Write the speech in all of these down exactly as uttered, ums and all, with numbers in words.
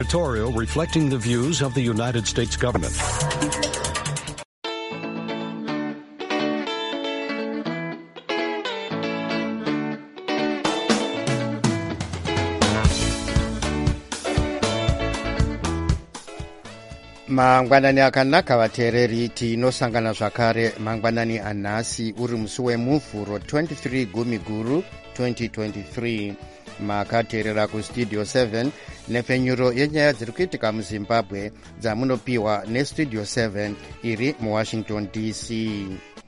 Editorial reflecting the views of the United States government. Mangwanani akanaka vateereri, tinosangana zvakare mangwanani anhasi uri musi wemuvhuro twenty-three gumi guru twenty twenty-three. Makateerera kustudio seven nepfenyuro yenyaya dziri kuitika muzimbabwe dzamunopiwa nestudio seven iri muwashington D C.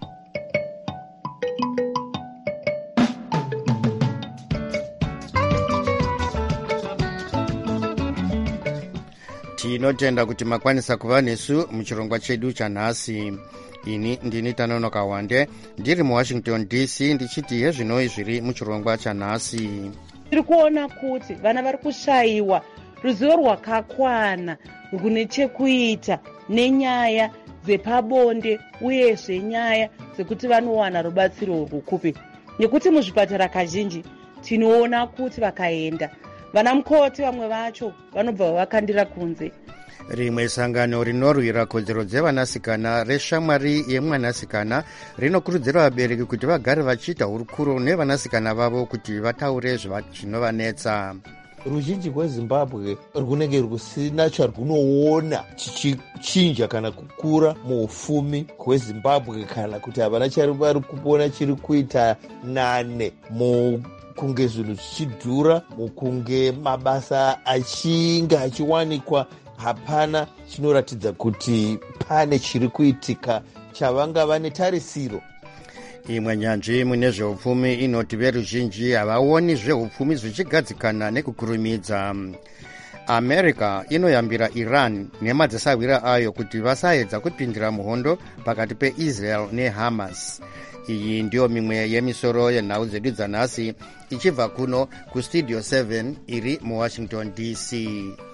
Tinotenda kuti makwanisa kuva nesu muchirongwa chedu chanhasi. Ini ndini Tanonoka Wande ndiri muwashington D C ndichiti yezvinoi zviri muchirongwa chanhasi. Tiri kuona kuti vana vari kushayiwa ruzivo rwakakwana rune chekuita nenyaya dzepabonde uyezve nyaya dzekuti vanowana rubatsiro rwukupi, nekuti muzvipatara kazhinji tinoona kuti vakaenda vana mukoti vamwe vacho vanobva vavakandira kunze. Rimwe sangano rinorwira kodzero dzevanasikana reshamwari yemwanasikana rinokurudzira vabereki kuti vagare vachiita hurukuro nevanasikana vavo kuti vataure zvinovanetsa. Ruzhinji rweZimbabwe runenge rusina charwunoona chichichinja kana kukura muufumi hweZimbabwe, kana kuti havana chavari kupona chiri kuita nane mukunge zvinhu zvichidhura, mukunge mabasa achinge achiwanikwa. Hapana chinoratidza kuti pane chiri kuitika chavanga vane tarisiro. Imwe nyanzvi mune zveupfumi inoti veruzhinji havaoni zveupfumi zvichigadzikana nekukurumidza. America inoyambira Iran nemadzisawira ayo kuti vasaedza kupindira muhondo pakati peIsrael neHamas. Iyi ndiyo mimwe yemisoro yenhau dzedu dzanhasi ichibva kuno kustudio seven iri muwashington D C.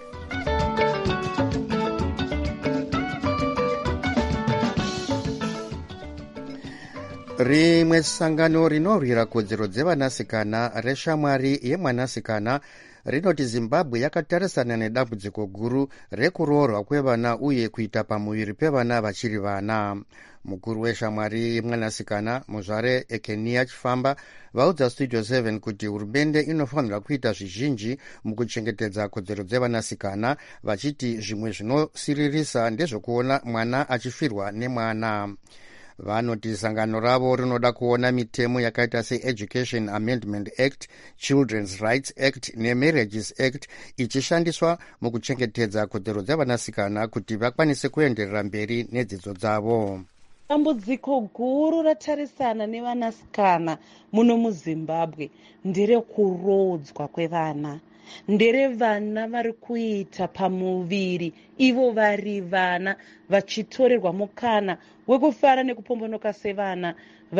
Rimwe sangano rinorwira kodzero dzevanasikana reshamwari yemwanasikana rinoti Zimbabwe yakatarisana nedambudziko guru rekuroorwa kwevana uye kuita pamuviri pevana vachiri vana. Mukuru weshamwari yemwanasikana muzvare Ekenia Chifamba vaudza studio seven kuti hurumende inofanira kuita zvizhinji mukuchengetedza kodzero dzevanasikana, vachiti zvimwe zvinosiririsa ndezvokuona mwana achifirwa nemwana. Vanoti sangano ravo rinoda kuona mitemo yakaita se-Education Amendment Act, Children's Rights Act neMarriages Act ichishandiswa mukuchengetedza kodzero dzevanasikana kuti vakwanise kuenderera mberi nedzidzo dzavo. Dambudziko guru ratarisana nevanasikana muno muZimbabwe nderekurodzwa kwevana, ndere vana vari kuita pamuviri ivo vari vana vachitorerwa mukana wekufara nekupombonoka sevana,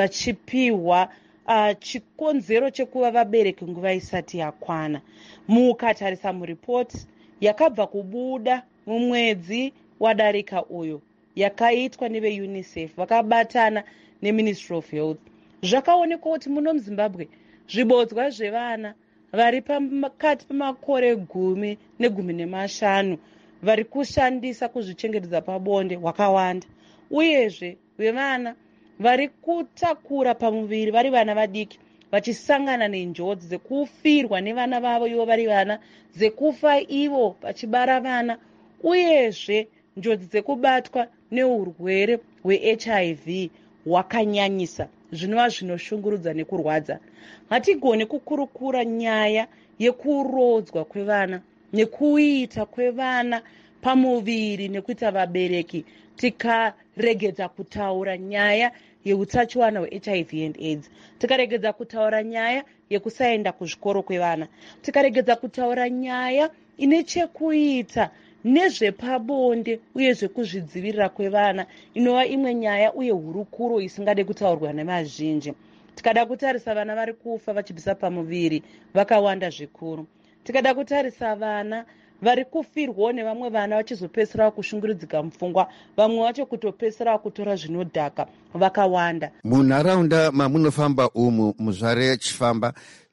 vachipiwa uh, chikonzero chekuva vabereki nguva isati yakwana. Mukatarisa muripoti yakabva kubuda mumwedzi wadarika uyo yakaitwa neveUNICEF vakabatana neMinistry of Health, zvakaonekwa kuti muno muZimbabwe zvibodzwa zvevana vari pakati pemakore gumi negumi nemashanu vari kushandisa kuzvichengetedza pabonde hwakawanda, uyezve vevana vari kutakura pamuviri vari vana vadiki vachisangana nenjodzi dzekufirwa nevana vavo ivo vari vana, dzekufa ivo vachibara vana, uyezve njodzi dzekubatwa neurwere hweH I V hwakanyanyisa zvinova zvinoshungurudza nekurwadza. Hatigone kukurukura nyaya yekurodzwa kwevana nekuita kwevana pamuviri nekuita vabereki tikaregedza kutaura nyaya yeutachiwana hweH I V and AIDS, tikaregedza kutaura nyaya yekusaenda kuzvikoro kwevana, tikaregedza kutaura nyaya ine chekuita nezvepabonde uye zvekuzvidzivirira kwevana, inova imwe nyaya uye hurukuro isingade kutaurwa nevazhinji. Tikada kutarisa vana vari kufa vachibvisa pamuviri vakawanda zvikuru. Tikada kutarisa vana vari kufirwawo nevamwe vana vachizopedzisira kushungurudzika mupfungwa, vamwe vacho kutopedzisira kutora zvinodhaka vakawanda. Munharaunda mamunofamba umu muzvare Chifamba,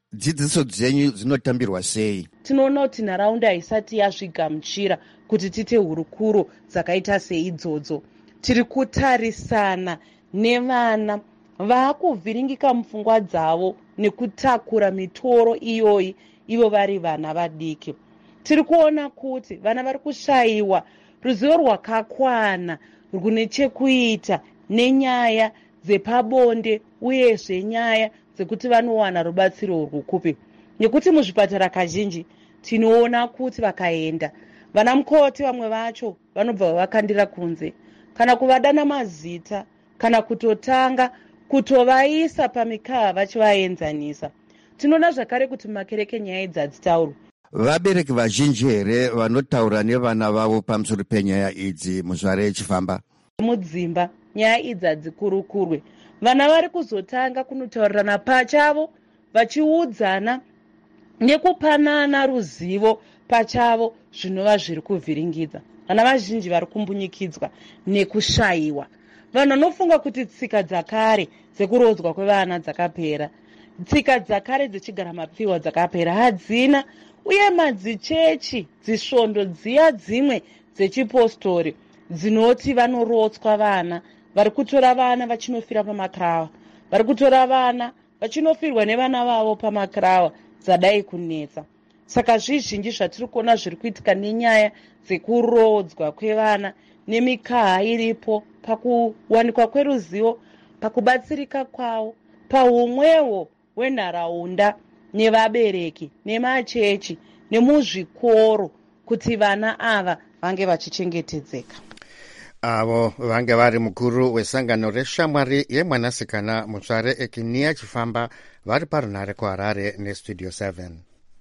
dzidziso dzenyu dzinotambirwa sei? Tinoona kuti nharaunda haisati yazvigamuchira kuti tiite hurukuro dzakaita seidzodzo. Tiri kutarisana nevana vaakuvhiringika mupfungwa dzavo nekutakura mitoro iyoyi ivo vari vana vadiki. Tiri kuona kuti vana vari kushayiwa ruzivo rwakakwana rwune chekuita nenyaya dzepabonde uyezve nyaya dzekuti vanowana rubatsiro rwukupi. Nekuti muzvipatara kazhinji tinoona kuti vakaenda vana mukoti vamwe vacho vanobva vakandira kunze kana kuvadana mazita kana kutotanga kutovaisa pamikava vachivaenzanisa. Tinoona zvakare kuti mumakereke nyaya idzi hadzitaurwa. Vabereki vazhinji here vanotaura nevana vavo pamusoro penyaya idzi muzvare yechifamba? Mudzimba nyaya idzi hadzikurukurwe. Vana vari kuzotanga kunotaurirana pachavo vachiudzana nekupanana ruzivo pachavo zvinova zviri kuvhiringidza. Vana vazhinji vari kumbunyikidzwa nekushayiwa. Vanhu vanofunga kuti tsika dzakare dzekurodzwa kwevana dzakapera, tsika dzakare dzechigara mapfiwa dzakapera, hadzina. Uye madzichechi dzisvondo dziya dzimwe dzechipostori dzinoti vanorotswa vana, vari kutora vana vachinofira pamakrawa, vari kutora vana vachinofirwa nevana vavo pamakrawa, dzadai kunetsa. Saka zvizhinji zvatiri kuona zviri kuitika nenyaya dzekurodzwa kwevana nemikaha iripo pakuwanikwa kweruzivo, pakubatsirika kwavo, paumwewo hwenharaunda nevabereki nemachechi nemuzvikoro kuti vana ava vange vachichengetedzeka. Avo vange vari mukuru wesangano reshamwari yemwanasikana mutsvare Ekinia Chifamba vari parunhare kuHarare nestudio seven.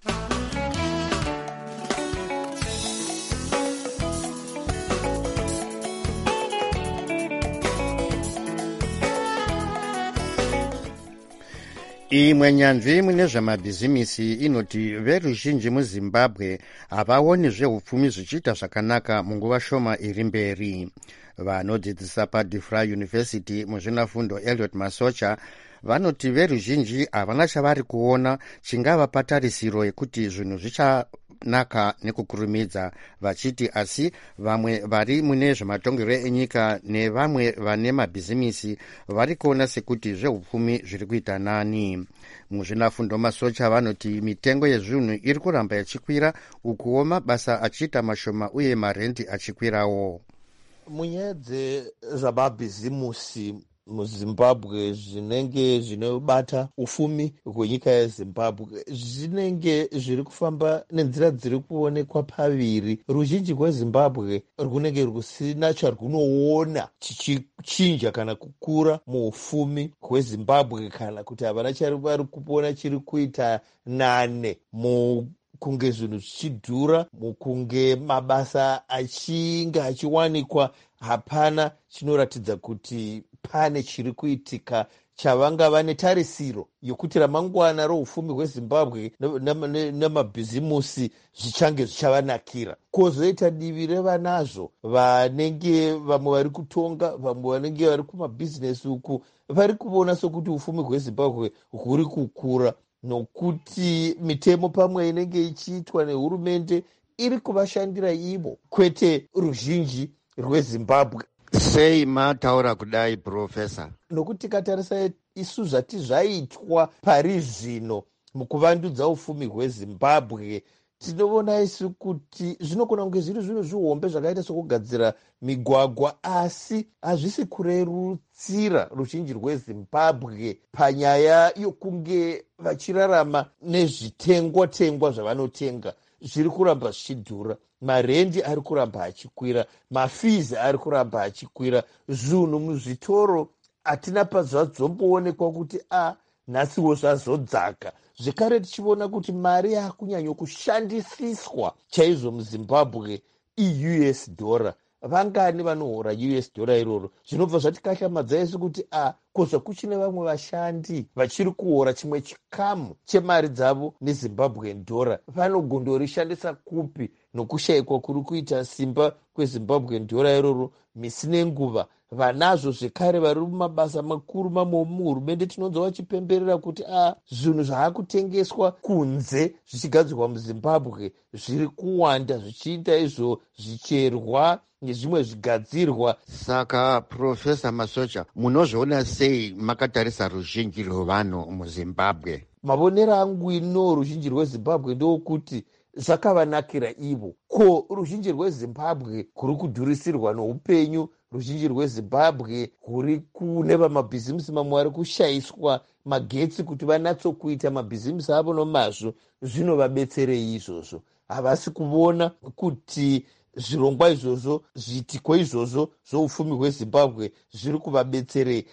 Imwe nyanzvi mune zvamabhizimisi inoti veruzhinji muZimbabwe havaoni zveupfumi zvichiita zvakanaka munguva shoma iri mberi. Vanodzidzisa paDifra University muzvinafundo Elliot Masocha vanoti veruzhinji havana chavari kuona chingava patarisiro yekuti zvinhu zvichanaka nekukurumidza, vachiti asi vamwe vari mune zvematongerwo enyika nevamwe vane mabhizimisi vari kuona sekuti zveupfumi zviri kuita nani. Muzvinafundo Masocha vanoti mitengo yezvinhu iri kuramba yachikwira, ukuwo mabasa achiita mashoma uye marendi achikwirawo. Munyaya dzezvamabhizimusi muZimbabwe zvinenge zvinobata ufumi hwenyika yeZimbabwe zvinenge zviri kufamba nenzira dziri kuonekwa paviri. Ruzhinji rweZimbabwe runenge rusina charwunoona chichichinja kana kukura muufumi hweZimbabwe, kana kuti havana chavari kuona chiri kuita nane mu kunge zvinhu zvichidhura, mukunge mabasa achinge achiwanikwa. Hapana chinoratidza kuti pane chiri kuitika chavanga vane tarisiro yokuti ramangwana roufumi hweZimbabwe namabhizimusi zvichange zvichavanakira. Kozoita divi revanazvo vanenge vamwe vari kutonga, vamwe vanenge vari kumabhizinesi uku vari kuona sokuti ufumi hweZimbabwe huri kukura, nokuti mitemo pamwe inenge ichiitwa nehurumende iri kuvashandira ivo kwete ruzhinji rweZimbabwe. Sei mataura kudai Profesa? Nokuti tikatarisa isu zvati zvaitwa pari zvino mukuvandudza ufumi hweZimbabwe, tinoona isu kuti zvinogona kunge zviri zvinhu zvihombe zvakaita sokugadzira migwagwa, asi hazvisi kurerutsira ruzhinji rweZimbabwe panyaya yokunge vachirarama nezvitengwa tengwa zvavanotenga. Zviri kuramba zvichidhura, marendi ari kuramba achikwira, mafizi ari kuramba achikwira, zvinhu muzvitoro hatina pazvadzomboonekwa kuti a nhasiwo zvazodzaka. Zvekare tichiona kuti mari yakunyanyo kushandisiswa chaizvo muZimbabwe i-U S dollar. Vangani vanohora U S dollar iroro? Zvinobva zvatikashamadza isu kuti a kozva kuchine vamwe vashandi vachiri kuhora chimwe chikamu chemari dzavo neZimbabwean dollar. Vanogondorishandisa kupi? Nokushayikwa kuri kuita simba kweZimbabwean dollar iroro misi nenguva vanazvo zvekare vari mumabasa makuru mamo muhurumende tinonzwa vachipemberera kuti a zvinhu zvaakutengeswa kunze zvichigadzirwa muzimbabwe zviri kuwanda zvichiita izvo zvicherwa nezvimwe zvigadzirwa. Saka Profesa Masocha, munozviona sei makatarisa ruzhinji rwevanhu muzimbabwe? Mavonero angu ino ruzhinji rwezimbabwe ndokuti zvakavanakira ivo. Ko ruzhinji rwezimbabwe kuri kudhurisirwa noupenyu, ruzhinji rwezimbabwe kuri kune vamabhizimisi mamwe vari kushayiswa magetsi kuti vanatsokuita mabhizimisi avo nomazvo, zvinovabetserei izvozvo? Havasi kuona kuti zvirongwa izvozvo, zviitiko izvozvo zvoupfumi hwezimbabwe zviri kuvabetserei?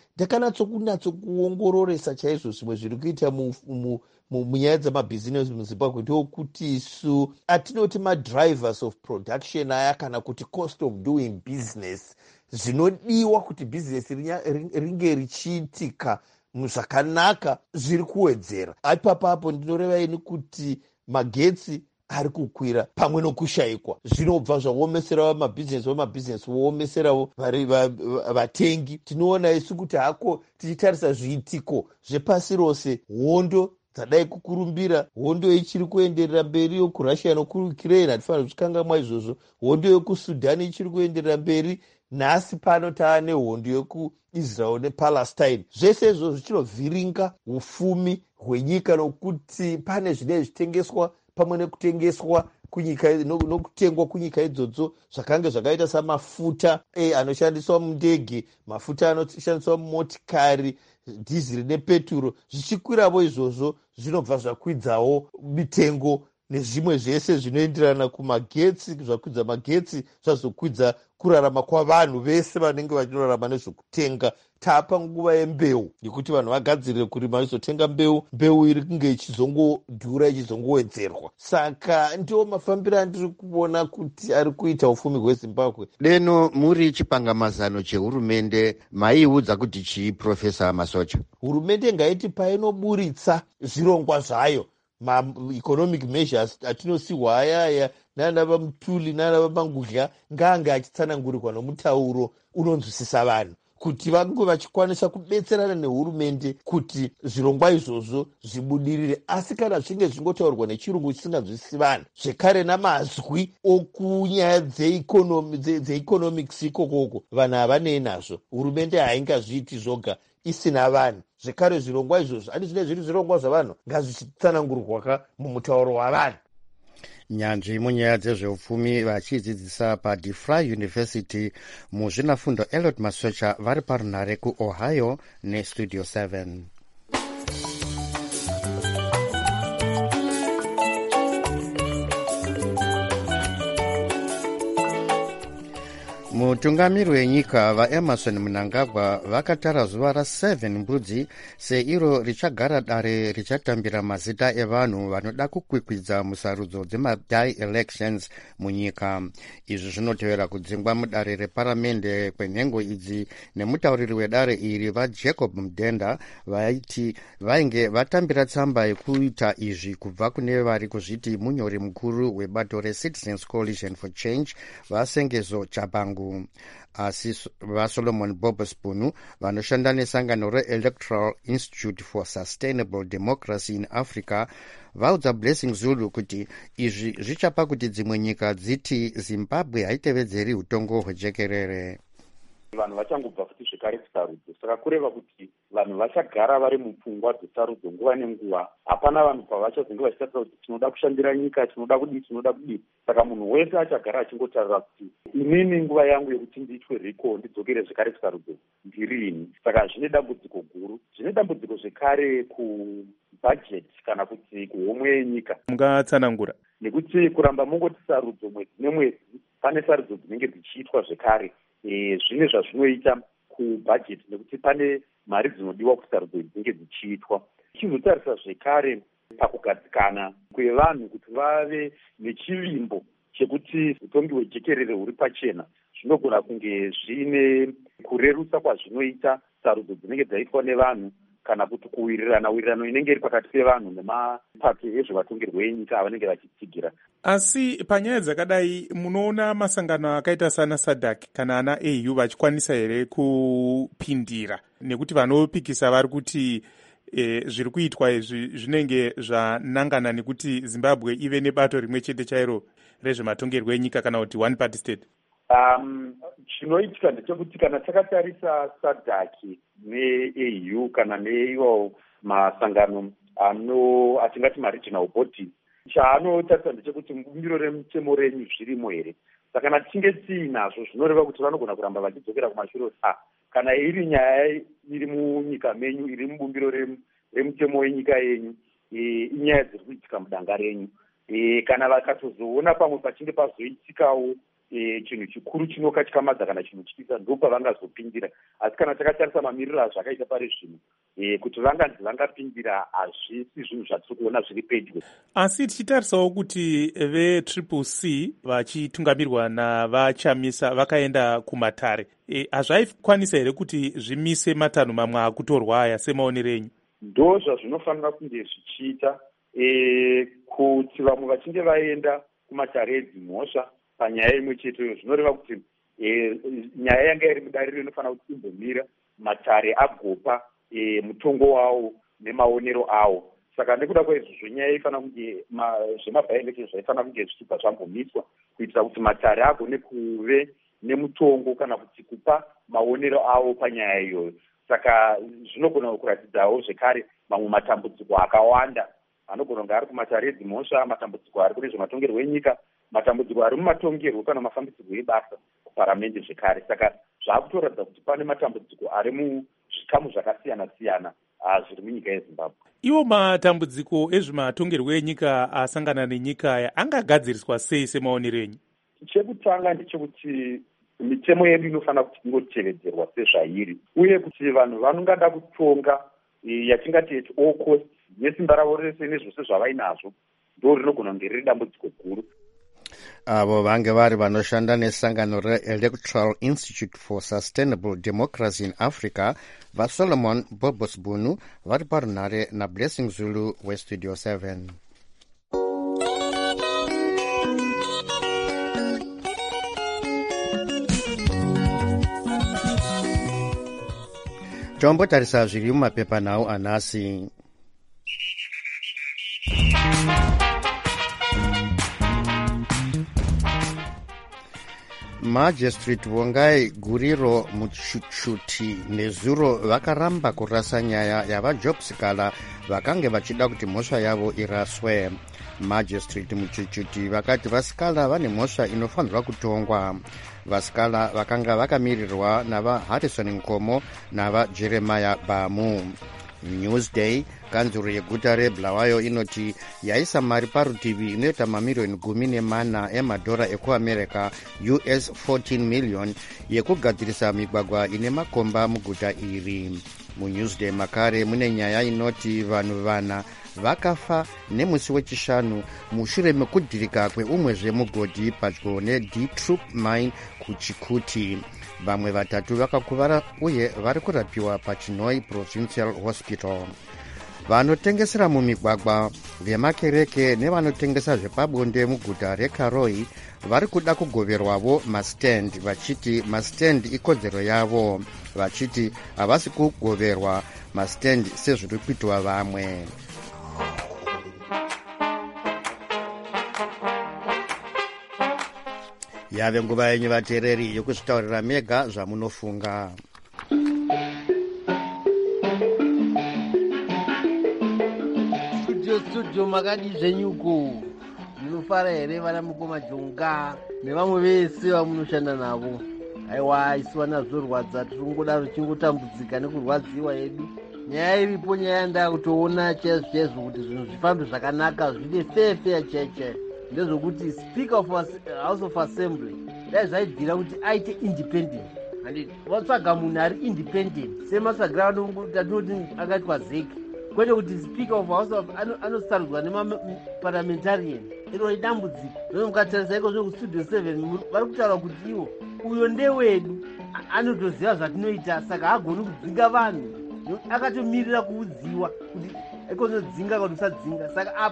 Ndakanatsokunatsokuongororesa chaizvo zvimwe zviri kuita munyaya dzamabhizinesi muzimbabwe ndokuti isu atinoti madrivers of production aya kana kuti cost of doing business, zvinodiwa kuti bhizinesi ringe richiitika zvakanaka zviri kuwedzera. Ipapapo ndinoreva ini kuti magetsi ari kukwira pamwe nokushayikwa zvinobva zvaomesera vamabhizinesi vamabhizinesi voomeserawo vatengi. Tinoona isu kuti hako tichitarisa zviitiko zvepasi rose, hondo dzadai kukurumbira, hondo ichiri kuenderera mberi yokurussia nokuukraine, hatifanira kuzvikangamwa izvozvo. Hondo yokusudhani ichiri kuenderera mberi, nhasi pano taane hondo yekuisrael nepalestine. Zvese izvozvo zvichinovhiringa ufumi hwenyika nokuti pane zvinenge zvitengeswa pamwe nekutengeswa kunyika nokutengwa kunyika idzodzo zvakange zvakaita samafuta e anoshandiswa mundege, mafuta anoshandiswa mumotikari, dhiziri nepeturo. Zvichikwiravo izvozvo zvinobva zvakwidzawo mitengo nezvimwe zvese zvinoenderana kumagetsi. Zvakwidza magetsi zvazokwidza kurarama kwavanhu vese vanenge vachirarama nezvokutenga. Tapa nguva yembeu yekuti vanhu vagadzirire kurima vachizotenga mbeu, mbeu iri kunge ichizongodhura ichizongowedzerwa. Saka ndiwo mafambiro andiri kuona kuti ari kuita ufumi hwezimbabwe. Deno muri chipangamazano chehurumende maiudza kuti chii, Profesa Masocha? Hurumende ngaiti painoburitsa zvirongwa zvayo, ma-economic measures atinosiwa ayaya nana vamutuli nana vamangudya, ngaange achitsanangurirwa nomutauro unonzwisisa vanhu kuti vange vachikwanisa kubetserana nehurumende kuti zvirongwa izvozvo zvibudirire. Asi kana zvinge zvingotaurwa nechirungu chisinganzwisisi vanhu, zvekare namazwi okunyaya dzeeconomics ikokoko, vanhu havanei nazvo. Hurumende haingazviiti zvoga isina vanhu. Zvekare zvirongwa izvozvo handi zvinenge zviri zvirongwa zvavanhu, ngazvichitsanangurwa mumutauro wavanhu. Nyanzvi munyaya dzezveupfumi vachidzidzisa paDeFry University muzvinafundo Elliot Masocha vari parunhare kuOhio neStudio seven. Mutungamiri wenyika vaEmerson Mnangagwa vakatara zuva raseven mbudzi seiro richagara dare richatambira mazita evanhu vanoda kukwikwidza musarudzo dzema-elections munyika. Izvi zvinotevera kudzingwa mudare reparamende kwenhengo idzi nemutauriri wedare iri vaJacob Mdenda vaiti vainge vatambira tsamba yekuita izvi kubva kune vari kuzviti munyori mukuru webato reCitizens Coalition for Change vaSengezo Chabangu. Asi vaSolomon Bobespunu vanoshanda nesangano reElectoral Institute for Sustainable Democracy in Africa vaudza Blessing Zulu kuti izvi zvichapa kuti dzimwe nyika dziti Zimbabwe haitevedzeri utongo hwejekerere. Vanhu vachangobva futi zvekare kusarudzo, saka kureva kuti vanhu vachagara vari mupfungwa dzesarudzo nguva nenguva. Hapana vanhu pavachazenge vachitarira kuti tinoda kushandira nyika, tinoda kudii, tinoda kudii. Saka munhu wese achagara achingotarira kuti inini nguva yangu yekuti ndiitwe riko ndidzokere zvekare kusarudzo ndirini. Saka zvine dambudziko guru, zvine dambudziko zvekare kubhajeti kana kuti kuhomwe yenyika. Mungatsanangura nekuti kuramba mungoti sarudzo mwedzi nemwedzi, pane sarudzo dzinenge dzichiitwa zvekare. E, zvine zvazvinoita kubhajeti nekuti pane mari dzinodiwa kusarudzo dzinenge dzichiitwa. Tichizotarisa zvekare pakugadzikana kwevanhu kuti vave nechivimbo chekuti utongi hwejekerere huri pachena, zvinogona kunge zvine kurerusa kwazvinoita sarudzo dzinenge dzaitwa nevanhu kana kuti kuwirirana wirirano inenge iri pakati pevanhu nemapato ezvevatongerwo enyika avanenge vachitsigira. Asi panyaya dzakadai munoona masangano akaita sana SADC kana ana A U vachikwanisa here kupindira, nekuti vanopikisa vari kuti e, zviri kuitwa izvi zvinenge zvanangana nekuti Zimbabwe ive nebato rimwe chete chairo rezvematongerwo enyika kana kuti one party state? Um, chinoitika ndechekuti kana takatarisa SADC ne-A U kana neiwo masangano ano atingati ma-regional bodies, chaanotarisa ndechekuti bumbiro remutemo renyu zvirimo here. Saka kana tichinge tiinazvo zvinoreva kuti vanogona kuramba vachidzokera kumashure kuti ah, kana iri nyaya iri munyika menyu, iri mubumbiro remutemo wenyika yenyu, e, inyaya dziri kuitika mudanga renyu. E, kana vakatozoona pamwe pachinge pazoitikawo e, chinhu chikuru chinokatyamadza kana chinhu chitisa, ndo pavangazopindira. Asi kana takatarisa mamiriro azvakaita pari zvino, e, kuti vanganzi vangapindira hazvisi zvinhu zvatiri kuona zviri pedyo. Asi tichitarisawo kuti ve-Triple C vachitungambirwa navachamisa vakaenda kumatare, e, hazvaikwanisa here kuti zvimise matanho mamwe akutorwa aya semaonero enyu? Ndo zvazvinofanira kunge zvichiita, e, kuti vamwe vachinge vaenda kumatare edzimhosva panyaya imwe cheteyo, zvinoreva kuti e, nyaya yanga iri mudariro inofanira kuti imbomira matare agopa e, mutongo wawo nemaonero awo. Saka nekuda kwaizvozvo nyaya ifanira kunge zvemabhaelekshoni zvaifanira kunge zvichibva zvambomiswa kuitira kuti matare agone kuve nemutongo kana kuti kupa maonero awo panyaya iyoyo. Saka zvinogona kuratidzawo zvekare mamwe matambudziko akawanda anogona kunge ari kumatare edzimhosva, matambudziko ari kune zvematongerwo enyika, matambudziko ari mumatongerwo kana mafambidzirwo ebasa kuparamende zvekare. Saka zvaakutoratidza kuti pane matambudziko ari muzvikamu zvakasiyana siyana zviri munyika yeZimbabwe. Iwo matambudziko ezvematongerwo enyika asangana nenyika aya angagadziriswa sei semaonero enyu? Chekutanga ndechekuti mitemo yedu inofanira kuti ingotevedzerwa sezvairi, uye kuti vanhu vanongada kutonga yatingati yeti all cost nesimba ravo rese nezvose zvavainazvo, ndo rinogona kunge riri dambudziko guru. Avo vange vari vanoshanda nesangano re-Electoral Institute for Sustainable Democracy in Africa, vaSolomon Bobosbunu vari parunhare naBlessing Zulu weStudio seven. Tombotarisa zviri mumapepanhau anhasi. Magistrate Vongai Guriro Muchuchuti nezuro vakaramba kurasa nyaya yavaJob Sikala vakange vachida kuti mhosva yavo iraswe. Magistrate Muchuchuti vakati vasikala vane mhosva inofanirwa kutongwa. Vasikala vakanga vakamirirwa navaHarrison Nkomo navaJeremiah Bamu. Newsday kanzuro yeguta reBulawayo inoti yaisa mari parutivi inoita mamirioni gumi nemana emadhora ekuamerica U S fourteen million yekugadzirisa migwagwa ine makomba muguta iri. MuNewsday makare mune nyaya inoti vanhu vana vakafa nemusi wechishanu mushure mekudhirika kweumwezve mugodhi padyo neD-Troop Mine kuChikuti. Vamwe vatatu vakakuvara uye vari kurapiwa paChinoi Provincial Hospital. Vanotengesera mumigwagwa, vemakereke nevanotengesa zvepabonde muguta reKaroi vari kuda kugoverwavo mastand, vachiti mastand ikodzero yavo, vachiti havasi kugoverwa mastand sezviri kuitwa vamwe. Yave nguva yenyu vateereri yokuzvitaurira mega zvamunofunga. Studio studio makadi zvenyuko munofara here vana mukoma jonga nevamwe vese vamunoshanda navo. Aiwa isiwa nazvorwadza, tiringodaro chingotambudzika nekurwadziwa yedu. Nyaya iripo, nyaya ndaa kutoona chaizvo chaizvo kuti zvinhu zvifambe zvakanaka, zvide fair fair chaicho. Ndezvokuti Speaker of House of Assembly dai zvaibvira kuti aite independent. Handiti vatsvaga munhu ari independent semasagira atinoti akaitwa Zeki, kwete kuti Speaker of House of anosarudzwa nemaparliamentarian. Iro idambudziko. Zvino mukatarisa iko zvino kuStudio seven vari kutaura kuti iwo uyo ndewedu anotoziva zvatinoita, saka hagoni kudzinga vanhu. Akatomirira kuudziwa kuti ikozodzinga kana usadzinga. Saka apa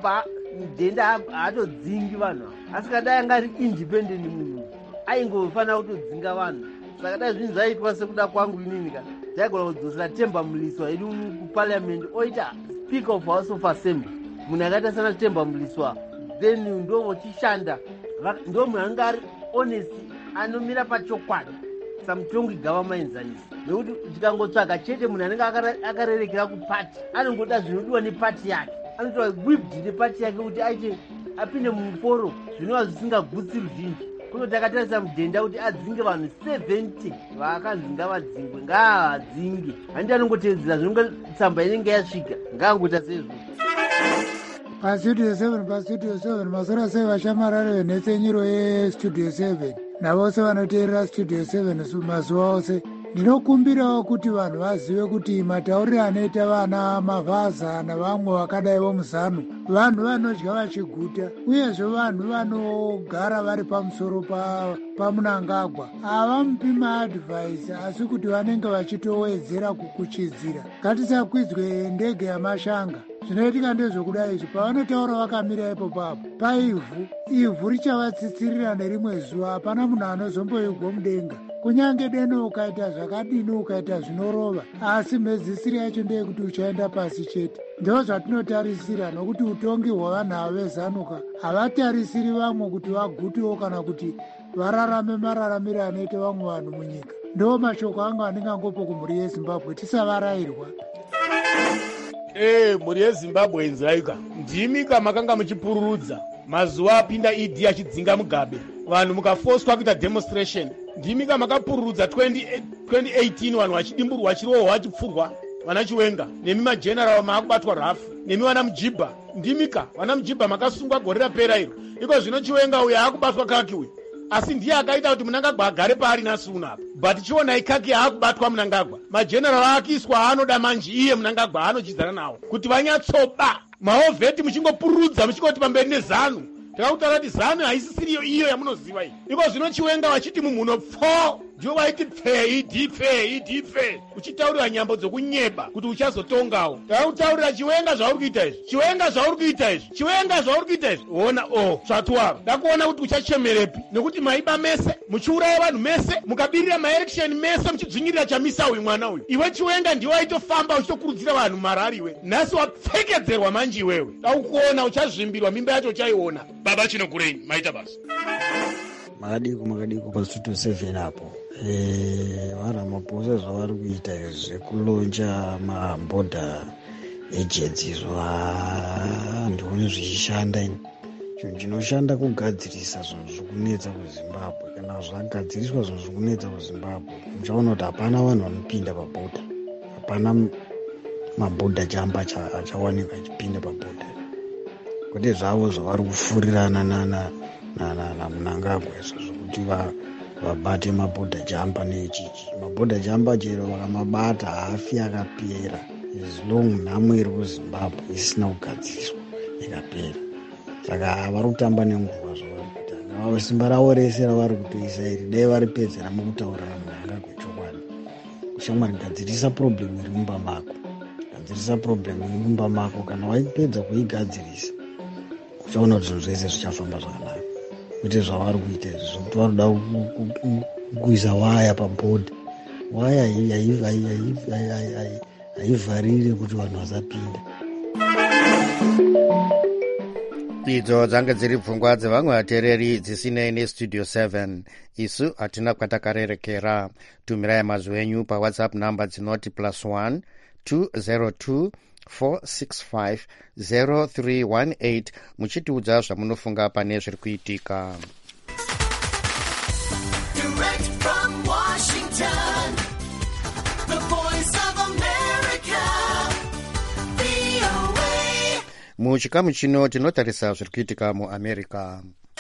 mudhenda haatodzingi vanhu asi kadai anga ari independent munhu aingofanira kutodzinga vanhu. Saka dai zvinhu zvaitwa sekuda kwangu inini ka taigona kudzosera Temba Muliswa edu kupariamendi oita speaker of house of assembly munhu akaita sana Temba Muliswa, then ndo vochishanda ndo munhu anga ari honest anomira pachokwadi samutongi gavamaenzanisi nekuti tikangotsvaga chete munhu anenge akarerekera kupati anongoda zvinodiwa nepati yake, anotora whipped nepati yake kuti aite apinde mumuforo zvinova zvisingagutsi ruzhinji. Kuno takatarisa mudhenda kuti adzinge vanhu seventy vakanzi ngavadzingwe, ngaadzinge. Handi anongotedzera zvinonge tsamba inenge yasvika ngaangoita sezvo. Pastudio seven pastudio seven masora sei vashamarare venhetsenyiro yestudio seven navose vanoteerera studio seven mazuva ose. Ndinokumbirawo kuti vanhu vazive kuti matauriro anoita vana Mavhaza navamwe vakadaiwo muzanu vanhu vanodya vachiguta, uyezve vanhu vanogara vari pamusoro pamunangagwa havamupi maadvhaisi asi kuti vanenge vachitowedzera kukuchidzira. Ngatisakwidzwe ndege yamashanga. Zvinoitika ndezvokudai izvi pavanotaura vakamira ipo papo paivhu, ivhu richavatsitsirira nerimwe zuva, hapana munhu anozomboigwa mudenga. Kunyange deno ukaita zvakadini ukaita zvinorova asi mhezisiri yacho ndeyekuti uchaenda pasi chete. Ndo zvatinotarisira nokuti utongi hwavanhu ava vezanuka havatarisiri vamwe kuti vagutewo kana kuti vararame mararamiro anoita vamwe vanhu munyika. Ndo mashoko anga andingangopo kumhuri yeZimbabwe, tisavarayirwa. Eh, mhuri yeZimbabwe inziraika ndimika makanga muchipururudza mazuva apinda idi achidzinga Mugabe, vanhu mukafoswa kuita demonstration. Ndimika makapururudza twenty eighteen vanhu vachidimburwa vachirohwa vachipfurwa vana Chiwenga, nemi majenerali maakubatwa rafu, nemi vana Mujibha. Ndimika vana Mujibha makasungwa gore rapera iro, iko zvino Chiwenga uyo akubatwa kaki uyu, asi ndiye akaita kuti Mnangagwa agare paari nasunu apa. But chionai kaki akubatwa Mnangagwa, majenerali akiswa haanoda manje iye Mnangagwa haanochidzana nawo kuti vanyatsoba maovheti muchingopururudza muchingoti pamberi nezanu. Takutaura kuti zanu haisisiriyo iyo yamunoziva iyi. Iko zvino Chiwenga vachiti mumhuno pfo ndiwo vaiti pfe idi pfe idi pfe uchitaurira nyambo dzokunyeba kuti uchazotongawo. Takutaurira Chiwenga zvauri kuita izvi, Chiwenga zvauri kuita izvi, Chiwenga zvauri kuita izvi. Ona o zvatwara ndakuona kuti uchachemerepi nekuti maiba mese muchiuraya vanhu mese mukabirira maelection mese muchidzvinyirira chamisa uyu mwana uyu. Iwe Chiwenga ndiwe waitofamba uchitokurudzira vanhu marari iwe. Nhasi wapfekedzerwa manje iwewe. Takukuona uchazvimbirwa mimba yacho uchaiona. Baba Chinokureni maita basa. Makadiko makadiko pastudio seven apo. Eh, vana maposa zvavari kuita zvekulonja maborder agents zva ndione zvichishanda ini. Chinhu chinoshanda kugadzirisa zvinhu zvikunetsa kuZimbabwe. Kana zvagadziriswa zvinhu zvikunetsa kuZimbabwe muchaona kuti hapana vanhu vanopinda pabhodha, hapana mabhodha jamba achawanika achipinda pabhodha. Kuti zvavo zvavari kufurirana na Mnangagwa zvokuti vabate mabhodha jamba nechichi. Mabhodha jamba chero vakamabata hafi akapera, as long nhamo iri kuZimbabwe isina kugadziriswa ikapera. Saka vari kutamba nenguva zvavari kuita. Navo simba ravo rese ravari kutoisa iri dai varipedzera mukutaurira Mnangagwa chokwadi. Shamwari, gadzirisa problem iri mumba mako, gadzirisa problem iri mumba mako. Kana waipedza kuigadzirisa uchaona kuti zvinhu zvese zvichafamba zvakanaka. Kuti zvavari kuita izvi zvokuti varoda kuisa waya pabhodha, waya haivharire kuti vanhu vasapinda. Idzo dzange dziri pfungwa dzevamwe vateereri dzisinei nestudio seven. Isu hatina kwatakarerekera. Tumirai mazwi enyu pawhatsapp number dzinoti plus one two zero two four six five zero three one eight muchitiudza zvamunofunga pane zviri kuitika. Direct from Washington, the voice of America, V O A. Muchikamu chino tinotarisa zviri kuitika muAmerica.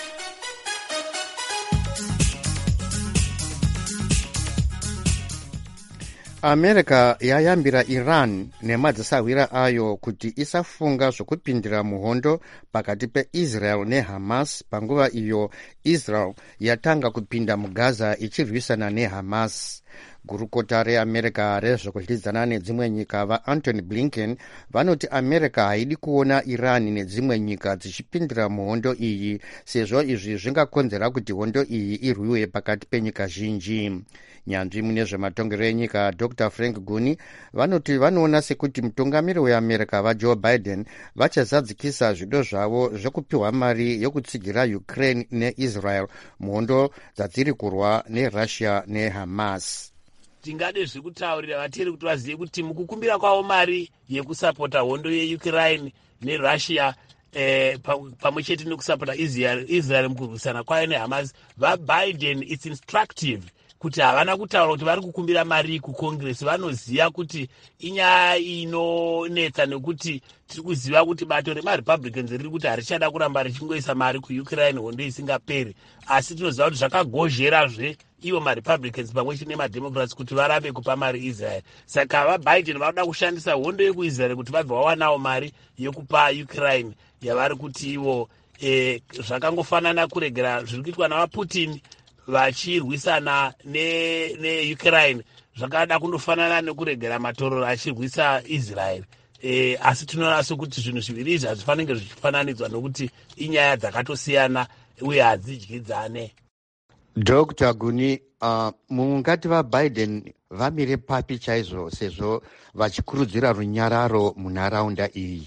America yayambira Iran nemadzisawira ayo kuti isafunga zvokupindira muhondo pakati peIsrael neHamas panguva iyo Israel yatanga kupinda muGaza ichirwisana neHamas. gurukota reamerica rezvekudyidzana nedzimwe nyika vaantony blinken vanoti america haidi kuona iran nedzimwe nyika dzichipindira muhondo iyi sezvo izvi zvingakonzera kuti hondo iyi irwiwe pakati penyika zhinji. Nyanzvi mune zvematongero enyika dr Frank Guni vanoti vanoona sekuti mutungamiri weamerica vajoe Biden vachazadzikisa zvido zvavo zvekupiwa mari yokutsigira Ukraine neIsrael muhondo dzadziri kurwa neRussia neHamas. Tingade zvekutaurira vateri kuti vazive kuti mukukumbira kwavo mari yekusapota hondo yeUkraine neRussia eh, pamwe chete nekusapota Israel, Israel mukurwisana kwayo neHamas, vaBiden it's instructive kuti havana kutaura kuti vari kukumbira mari kucongress. Vanoziva kuti inyaya inonetsa nekuti tiri kuziva kuti bato remarepublicans riri kuti harichada kuramba richingoisa mari kuUkraine hondo isingaperi, asi tinoziva kuti zvakagozherazve ivo marepublicans pamwe chete nemademocrats kuti varambe kupa mari Israel. Saka vaBiden vanoda kushandisa hondo yekuisrael kuti vabve vawanawo mari yokupa Ukraine yavari kuti ivo eh, zvakangofanana kuregera zviri kuitwa navaPutin vachirwisana neUkraine ne zvakada kundofanana nekuregera matororo achirwisa Israel. E, asi tinoona sokuti zvinhu zviviri izvi hazvifanenge zvichifananidzwa nokuti inyaya dzakatosiyana uye hadzidyidzane. Dr Guni, uh, mungati vaBiden vamire papi chaizvo sezvo vachikurudzira runyararo munharaunda iyi?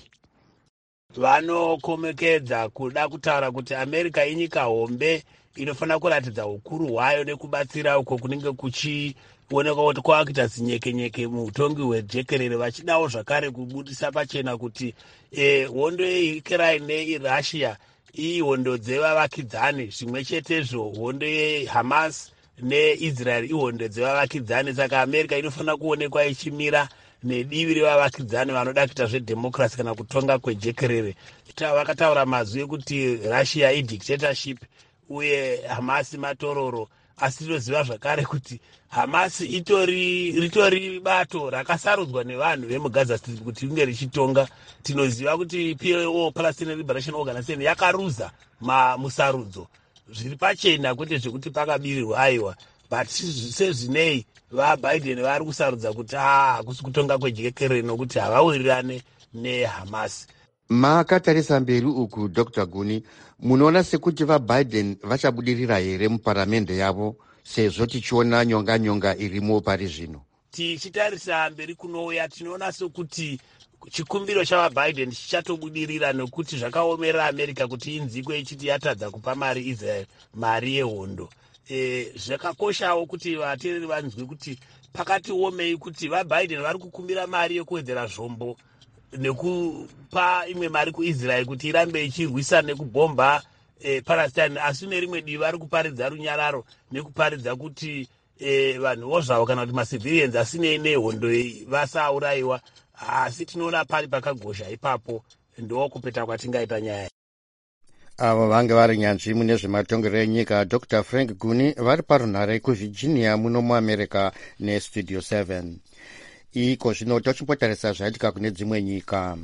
Vanokomekedza kuda kutaura kuti America inyika hombe inofanira kuratidza ukuru hwayo nekubatsira uko kunenge kuchionekwa kuti kwavakuita zinyekenyeke muutongi hwejekerere, vachidawo zvakare kubudisa pachena kuti eh, hondo yeUkraine neRussia ihondo dzevavakidzani, zvimwe chetezvo hondo yeHamas neIsrael ihondo dzevavakidzani. Saka America inofanira kuonekwa ichimira nedivi revavakidzani vanoda kuita zvedhemokirasi kana kutonga kwejekerere. Vakataura mazwi ekuti Russia idictatorship uye Hamas matororo, asi tinoziva zvakare kuti Hamas itori ritori bato rakasarudzwa nevanhu vemuGaza Strip kuti ringe richitonga. Tinoziva kuti P L O, Palestinian Liberation Organization, yakaruza musarudzo zviri pachena, kwete zvekuti pakabirirwa aiwa. But sezvinei vaBiden vari kusarudza kuti hakusi kutonga kwejekerere nokuti havawirirane neHamas. Makatarisa mberi uku Dr Guni, munoona sekuti vaBiden vachabudirira here muparamende yavo sezvo tichiona nyonga nyonga irimo pari zvino? Tichitarisa mberi kunouya tinoona sekuti chikumbiro chavaBiden chichatobudirira nokuti zvakaomerera America kuti inzikwe ichiti yatadza kupa mari Israel mari yehondo. E, zvakakoshawo kuti vateereri vanzwe kuti pakati omei kuti vaBiden vari kukumbira mari yekuwedzera zvombo nekupa imwe mari kuIsrael kuti irambe ichirwisa nekubhomba e, Palestine, asi nerimwe divi vari kuparidza runyararo nekuparidza kuti e, vanhuwo zvavo kana kuti macivilians asinei nehondo vasaurayiwa. Asi tinoona pari pakagosha ipapo, ndokupeta kwatingaita nyaya. Avo vange vari nyanzvi mune zvematongero enyika Dr Frank Guni vari parunhare kuVirginia muno muAmerica nestudio seven. Iko zvino tochimbotarisa zvaitika kune dzimwe nyika.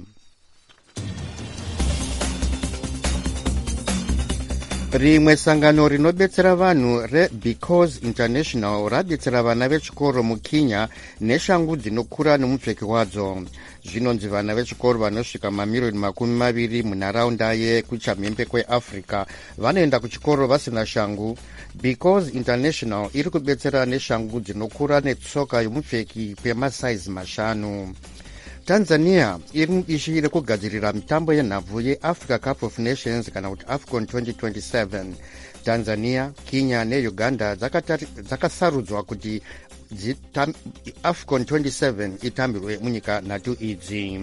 Rimwe sangano rinobetsera vanhu reBecause International rabetsera vana vechikoro muKenya neshangu dzinokura nomupfeki wadzo. Zvinonzi vana vechikoro vanosvika mamirioni makumi maviri munharaunda yekuchamhembe kweAfrica vanoenda kuchikoro vasina shangu. Because International iri kubetsera neshangu dzinokura netsoka yomupfeki kwemasaizi mashanu. Tanzania iri mudishi rekugadzirira mitambo yenhabvu yeAfrica Cup of Nations kana kuti AFCON twenty twenty-seven. Tanzania, Kenya neUganda dzakasarudzwa kuti AFCON twenty-seven itambirwe munyika nhatu idzi.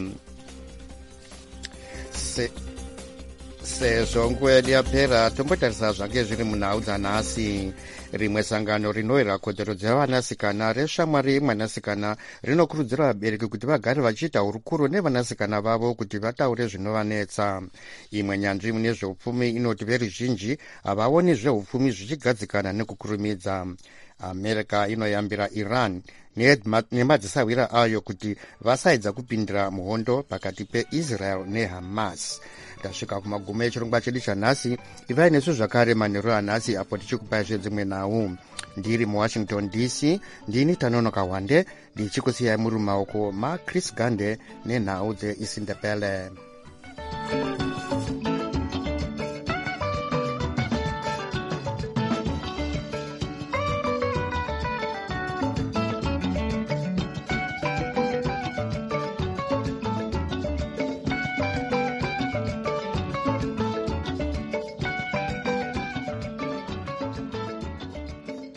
Se sezvo nguva yedu yapera tombotarisa zvange zviri munhau dzanhasi. Rimwe sangano rinowira kodzero dzevanasikana reshamwari yemwanasikana rinokurudzira vabereki kuti vagare vachiita hurukuro nevanasikana vavo kuti vataure zvinovanetsa. Imwe nyanzvi mune zveupfumi inoti veruzhinji havaoni zveupfumi zvichigadzikana nekukurumidza. America inoyambira Iran nemadzisawira ayo kuti vasaedza kupindira muhondo pakati peIsrael neHamas. Tasvika kumagumo echirongwa chedu chanhasi. Ivai nesu zvakare manheru anhasi apo tichikupai zvedzimwe nhau. ndiri muwashington D C ndini Tanonoka Wande ndichikusiyai muri mumaoko maChris Gande nenhau dzeisindebele.